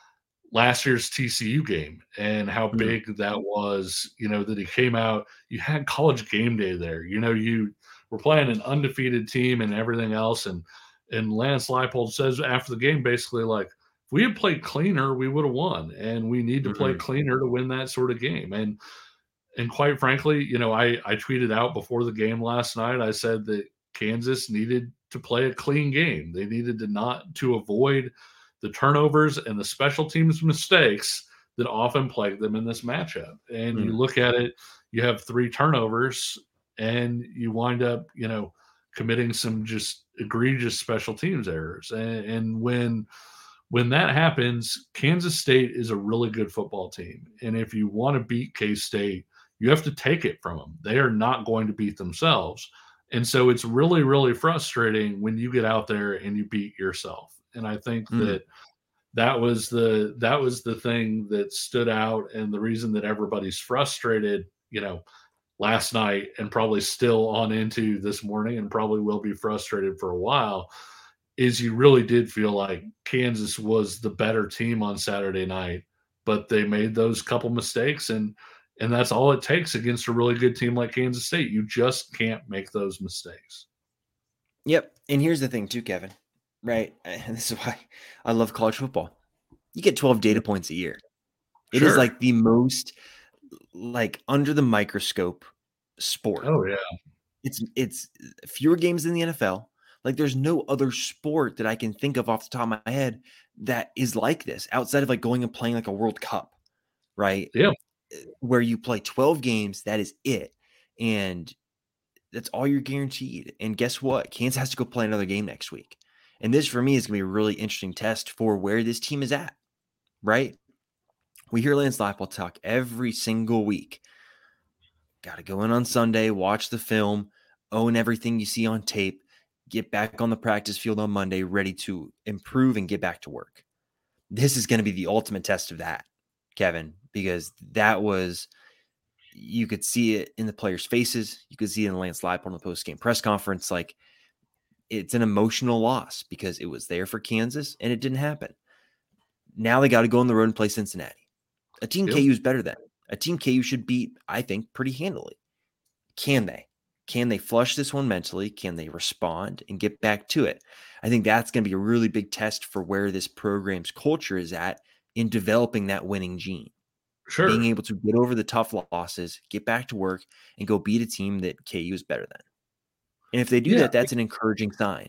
last year's T C U game and how mm. big that was, you know, that he came out, you had College Game Day there. You know, you were playing an undefeated team and everything else. And, and Lance Leipold says after the game, basically like, if we had played cleaner, we would have won, and we need to mm-hmm. play cleaner to win that sort of game. And and quite frankly, you know, I, I tweeted out before the game last night, I said that Kansas needed to play a clean game. They needed to not to avoid the turnovers and the special teams mistakes that often plague them in this matchup. And mm-hmm. you look at it, you have three turnovers, and you wind up, you know, committing some just egregious special teams errors. And, and when – When that happens, Kansas State is a really good football team. And if you want to beat K-State, you have to take it from them. They are not going to beat themselves. And so it's really, really frustrating when you get out there and you beat yourself. And I think mm. that that was the that was the thing that stood out, and the reason that everybody's frustrated, you know, last night and probably still on into this morning and probably will be frustrated for a while, is you really did feel like Kansas was the better team on Saturday night, but they made those couple mistakes, and and that's all it takes against a really good team like Kansas State. You just can't make those mistakes. Yep. And here's the thing too, Kevin, right? And this is why I love college football. You get twelve data points a year. It sure. is like the most like under the microscope sport. Oh yeah. It's it's fewer games than the N F L. Like, there's no other sport that I can think of off the top of my head that is like this outside of like going and playing like a World Cup, right? Yeah. Where you play twelve games, that is it. And that's all you're guaranteed. And guess what? Kansas has to go play another game next week. And this, for me, is going to be a really interesting test for where this team is at, right? We hear Lance Leipold talk every single week. Got to go in on Sunday, watch the film, own everything you see on tape, get back on the practice field on Monday, ready to improve and get back to work. This is going to be the ultimate test of that, Kevin, because that was, you could see it in the players' faces. You could see it in Lance Leipold in the post-game press conference. Like, it's an emotional loss because it was there for Kansas and it didn't happen. Now they got to go on the road and play Cincinnati, a team yep. K U is better than, a team K U should beat, I think, pretty handily. Can they? Can they flush this one mentally? Can they respond and get back to it? I think that's going to be a really big test for where this program's culture is at in developing that winning gene. Sure. Being able to get over the tough losses, get back to work, and go beat a team that K U is better than. And if they do yeah. that, that's an encouraging sign.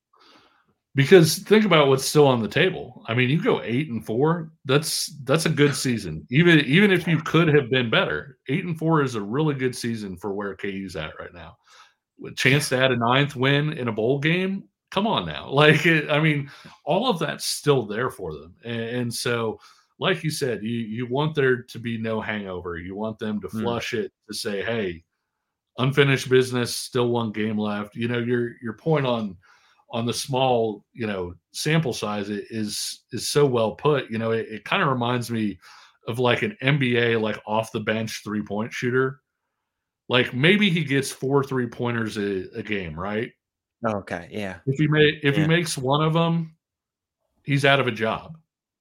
Because think about what's still on the table. I mean, you go eight and four. That's that's a good season. Even even if you could have been better, eight and four is a really good season for where K U's at right now. With chance to add a ninth win in a bowl game, come on now. Like, it, I mean, all of that's still there for them. And, and so, like you said, you you want there to be no hangover. You want them to flush mm. it to say, hey, unfinished business, still one game left. You know, your your point on. on the small, you know, sample size is is so well put. You know, it, it kind of reminds me of like an N B A, like off the bench three point shooter. Like maybe he gets four three pointers a, a game, right? Okay, yeah. If he may, if yeah. he makes one of them, he's out of a job.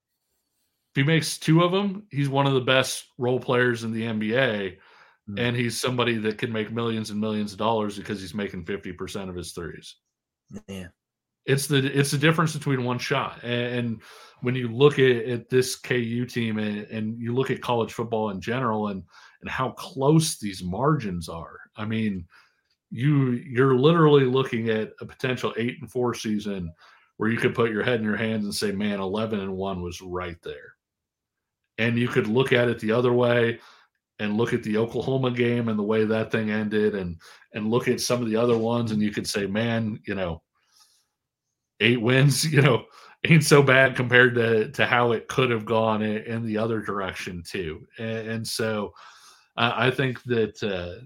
If he makes two of them, he's one of the best role players in the N B A, mm. and he's somebody that can make millions and millions of dollars because he's making fifty percent of his threes. Yeah. It's the it's the difference between one shot. And when you look at, at this K U team and, and you look at college football in general and and how close these margins are, I mean, you you're literally looking at a potential eight and four season where you could put your head in your hands and say, man, eleven and one was right there. And you could look at it the other way and look at the Oklahoma game and the way that thing ended and and look at some of the other ones and you could say, man, you know, eight wins, you know, ain't so bad compared to to how it could have gone in, in the other direction too. And, and so I, I think that uh,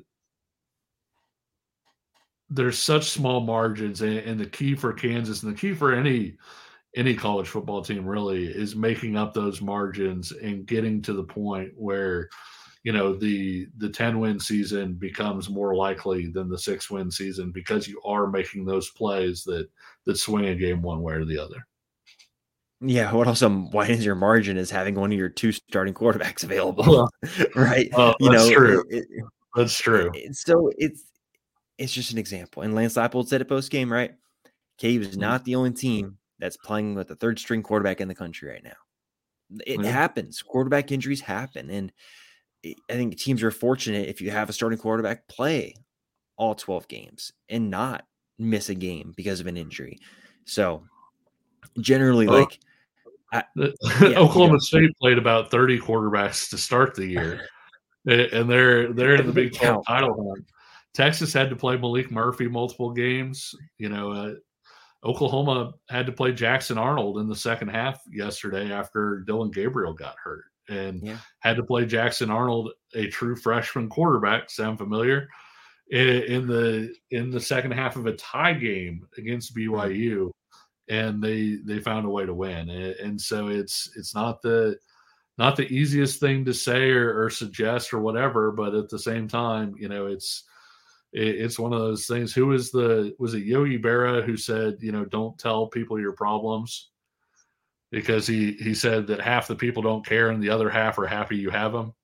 there's such small margins, and, and the key for Kansas and the key for any any college football team really is making up those margins and getting to the point where, you know, the the ten win season becomes more likely than the six win season because you are making those plays that that swing a game one way or the other. Yeah, what also widens your margin is having one of your two starting quarterbacks available, right? Oh, you that's know, true. It, it, that's true. It, so it's it's just an example. And Lance Leipold said it post game, right? K U is not the only team that's playing with the third string quarterback in the country right now. It mm-hmm. happens. Quarterback injuries happen, and I think teams are fortunate if you have a starting quarterback play all twelve games and not miss a game because of an injury. So generally, oh. like I, yeah, Oklahoma State played about thirty quarterbacks to start the year, and they're they're in the Big twelve title hunt. Texas had to play Malik Murphy multiple games. You know, uh, Oklahoma had to play Jackson Arnold in the second half yesterday after Dylan Gabriel got hurt, and yeah. had to play Jackson Arnold, a true freshman quarterback. Sound familiar? In, in the in the second half of a tie game against B Y U. And they they found a way to win, and so it's it's not the not the easiest thing to say or, or suggest or whatever, but at the same time, you know, it's it, it's one of those things. Who is the was it Yogi Berra who said, you know, don't tell people your problems, because he he said that half the people don't care and the other half are happy you have them.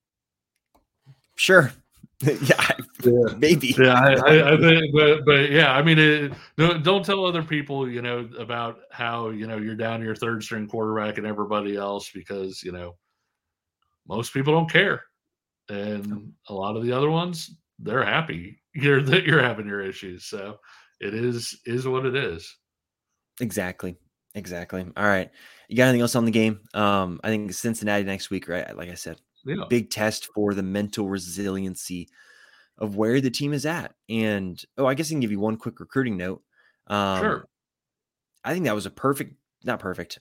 Sure. yeah, yeah, maybe. Yeah, I, I, I think, but, but yeah, I mean, it, don't, don't tell other people, you know, about how, you know, you're down your third string quarterback and everybody else, because, you know, most people don't care. And a lot of the other ones, they're happy you're that you're having your issues. So it is, is what it is. Exactly. Exactly. All right. You got anything else on the game? Um, I think Cincinnati next week, right? Like I said. Yeah. Big test for the mental resiliency of where the team is at. And, oh, I guess I can give you one quick recruiting note. Um, sure. I think that was a perfect, not perfect.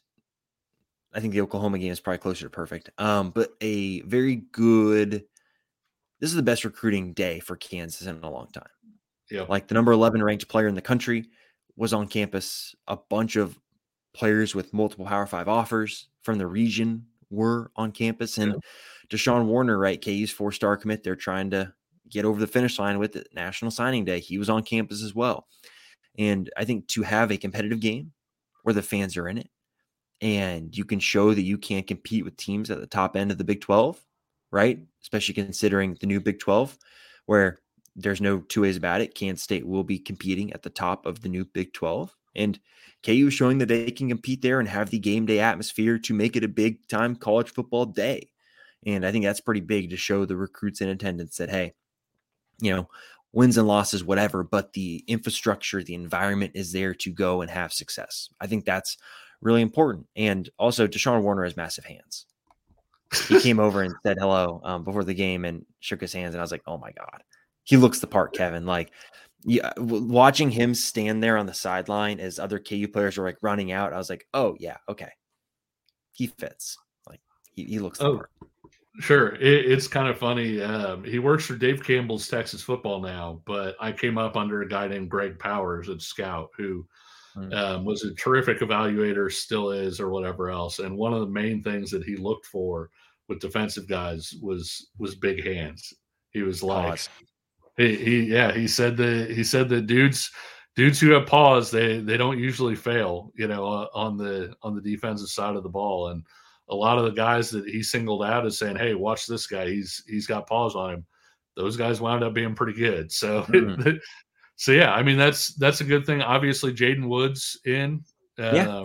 I think the Oklahoma game is probably closer to perfect. Um, but a very good, this is the best recruiting day for Kansas in a long time. Yeah. Like the number eleven ranked player in the country was on campus. A bunch of players with multiple Power Five offers from the region were on campus. And yeah. Deshaun Warner, right, K U's four-star commit, they're trying to get over the finish line with it. National Signing Day. He was on campus as well. And I think to have a competitive game where the fans are in it and you can show that you can compete with teams at the top end of the Big twelve, right, especially considering the new Big twelve, where there's no two ways about it, Kansas State will be competing at the top of the new Big twelve. And K U is showing that they can compete there and have the game day atmosphere to make it a big-time college football day. And I think that's pretty big to show the recruits in attendance that, hey, you know, wins and losses, whatever, but the infrastructure, the environment is there to go and have success. I think that's really important. And also, Deshaun Warner has massive hands. He came over and said hello um, before the game and shook his hands. And I was like, oh, my God. He looks the part, Kevin. Like, yeah, watching him stand there on the sideline as other K U players were like running out, I was like, oh, yeah, okay. He fits. Like, he, he looks the oh. part. Sure. It, it's kind of funny. Um, he works for Dave Campbell's Texas Football now, but I came up under a guy named Greg Powers at Scout, who mm. um, was a terrific evaluator, still is, or whatever else. And one of the main things that he looked for with defensive guys was was big hands. He was like, Pause. he, he yeah, he said that he said that dudes dudes who have paws, they they don't usually fail, you know, uh, on the on the defensive side of the ball. And a lot of the guys that he singled out as saying, hey, watch this guy. He's he's got paws on him. Those guys wound up being pretty good. So mm-hmm. so yeah, I mean, that's, that's a good thing. Obviously Jaden Woods in, um, Yeah.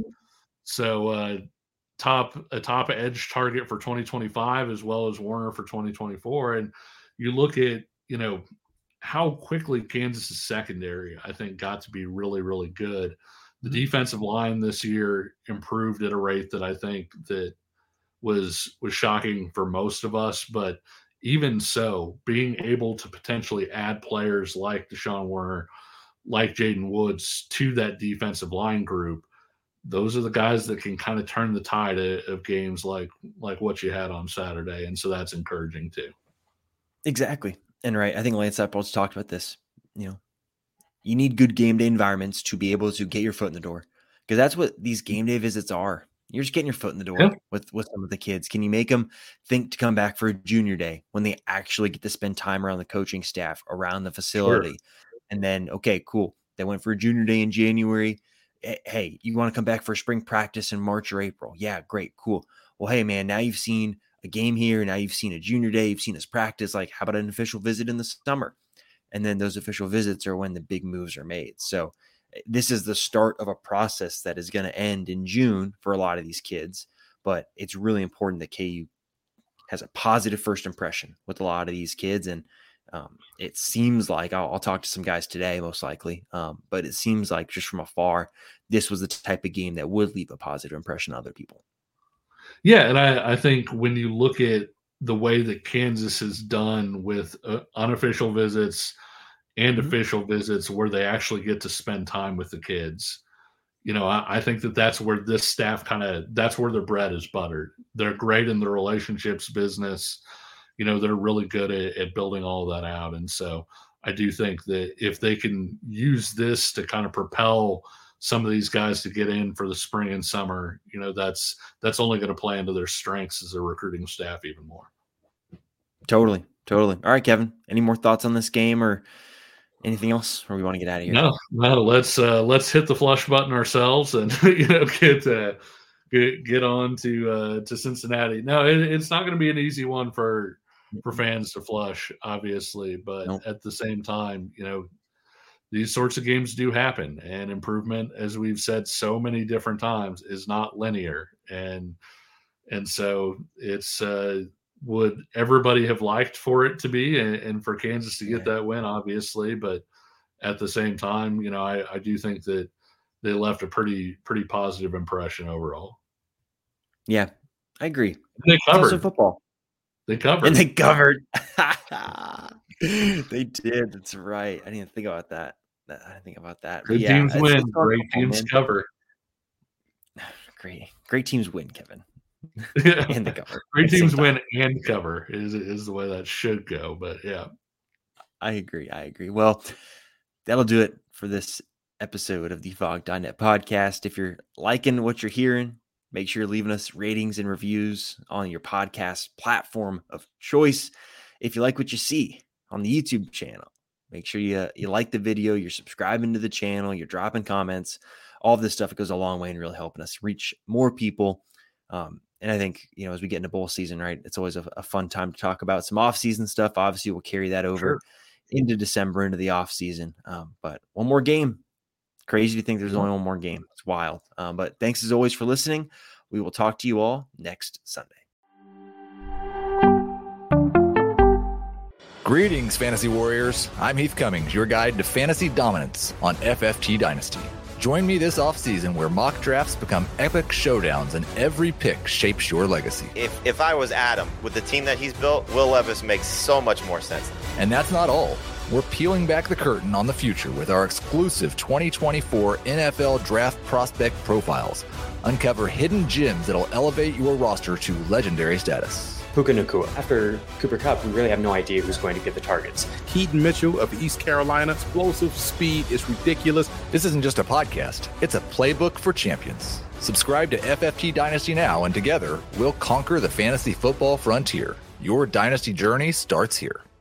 so, uh, top, a top edge target for twenty twenty-five, as well as Warner for twenty twenty-four. And you look at, you know, how quickly Kansas's secondary, I think, got to be really, really good. The defensive line this year improved at a rate that I think that was was shocking for most of us. But even so, being able to potentially add players like Deshaun Warner, like Jaden Woods to that defensive line group, those are the guys that can kind of turn the tide of, of games like like what you had on Saturday. And so that's encouraging too. Exactly. And right, I think Lance Epperle's talked about this. You know, you need good game day environments to be able to get your foot in the door, because that's what these game day visits are. You're just getting your foot in the door yeah. with, with some of the kids. Can you make them think to come back for a junior day when they actually get to spend time around the coaching staff, around the facility? Sure. And then, okay, cool. They went for a junior day in January. Hey, you want to come back for spring practice in March or April? Yeah, great, cool. Well, hey, man, now you've seen a game here. Now you've seen a junior day. You've seen us practice. Like, how about an official visit in the summer? And then those official visits are when the big moves are made. So this is the start of a process that is going to end in June for a lot of these kids. But it's really important that K U has a positive first impression with a lot of these kids. And um, it seems like I'll, I'll talk to some guys today, most likely. Um, but it seems like just from afar, this was the type of game that would leave a positive impression on other people. Yeah, and I, I think when you look at the way that Kansas has done with uh, unofficial visits and mm-hmm. official visits where they actually get to spend time with the kids, you know, I, I think that that's where this staff kind of, that's where their bread is buttered. They're great in the relationships business. You know, they're really good at, at building all that out. And so I do think that if they can use this to kind of propel some of these guys to get in for the spring and summer, you know, that's that's only going to play into their strengths as a recruiting staff even more. Totally, totally. All right, Kevin, any more thoughts on this game or anything else, or we want to get out of here? No, no. Let's uh, let's hit the flush button ourselves and you know get uh, get get on to uh, to Cincinnati. No, it, it's not going to be an easy one for for fans to flush, obviously, but nope. At the same time, you know, these sorts of games do happen, and improvement, as we've said so many different times, is not linear. And, and so it's, uh, would everybody have liked for it to be, and, and for Kansas to get yeah. that win, obviously, but at the same time, you know, I, I do think that they left a pretty, pretty positive impression overall. Yeah, I agree. They covered football. They covered. And they covered. They did. That's right. I didn't think about that. I didn't think about that. Good yeah, teams win. Great teams man. cover. Great, great teams win, Kevin. And they cover. Great teams win and cover is is the way that should go. But yeah, I agree. I agree. Well, that'll do it for this episode of the Phog dot net podcast. If you're liking what you're hearing, make sure you're leaving us ratings and reviews on your podcast platform of choice. If you like what you see on the YouTube channel, make sure you, you like the video, you're subscribing to the channel, you're dropping comments. All of this stuff, it goes a long way in really helping us reach more people. Um, and I think, you know, as we get into bowl season, right, it's always a, a fun time to talk about some off-season stuff. Obviously, we'll carry that over sure. into December, into the off-season. Um, but one more game. Crazy to think there's only one more game. It's wild. Um, but thanks as always for listening. We will talk to you all next Sunday. Greetings, Fantasy Warriors. I'm Heath Cummings, your guide to fantasy dominance on F F T Dynasty. Join me this offseason where mock drafts become epic showdowns and every pick shapes your legacy. If if I was Adam, with the team that he's built, Will Levis makes so much more sense. And that's not all. We're peeling back the curtain on the future with our exclusive twenty twenty-four N F L Draft Prospect Profiles. Uncover hidden gems that'll elevate your roster to legendary status. Puka Nacua. After Cooper Kupp, we really have no idea who's going to get the targets. Keaton Mitchell of East Carolina, explosive speed is ridiculous. This isn't just a podcast, it's a playbook for champions. Subscribe to F F T Dynasty now, and together, we'll conquer the fantasy football frontier. Your dynasty journey starts here.